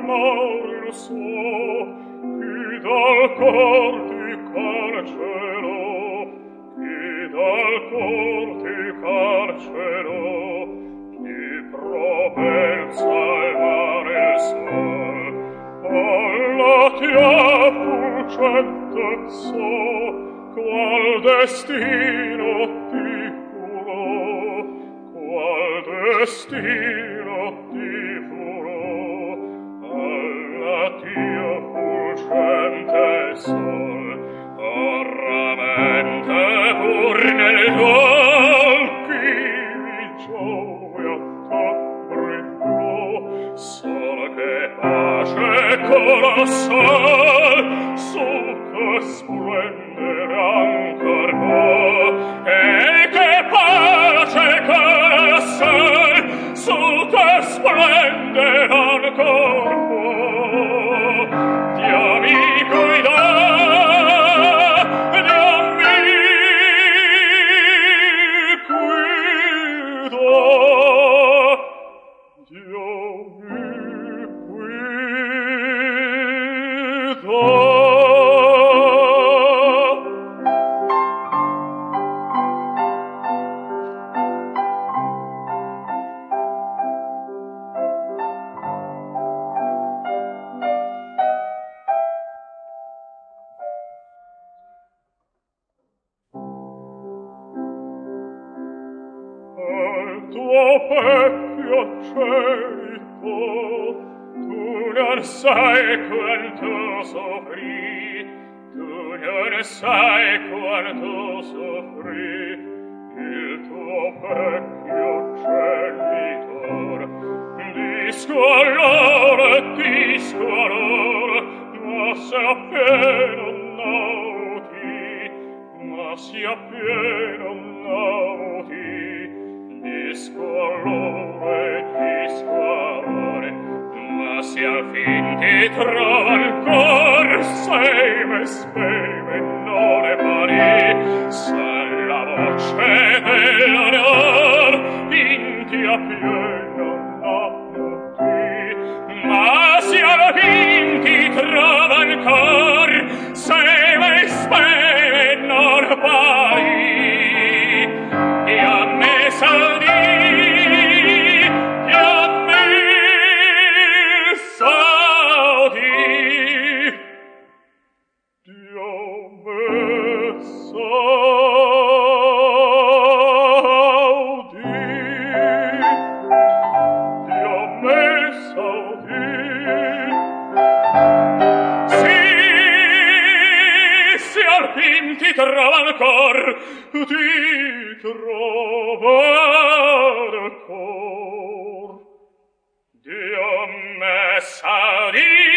amor suo, chi dal cor ti carcero, chi dal cor ti carcero, di Provenza il mare il sol, alla tia fulgente so, qual destino ti furò, qual destino ti furò, alla tia fulgente sol, orramente pur nel golpi di gioia t'abbrillò, sol che pace colossal su che splendere ancor può, e che pace colossal su che splendere ancor può. Dio mi guida, Dio mi guida, Dio mi guida. Tuo vecchio cerito, tu non sai quanto soffrì, tu non sai quanto soffrì, il tuo vecchio genitor. Di squallor, ma se appena nauti, ma si appena nauti, di squallore, ma se al fin ti trova ancor, sei me speme non è pari, se la voce dell'onor in ti appieno namuti, ma se al fin ti trova ancor, sei me speme non pari, e a me saldi, ti trova ancor, ti trova ancor. Dio me sa di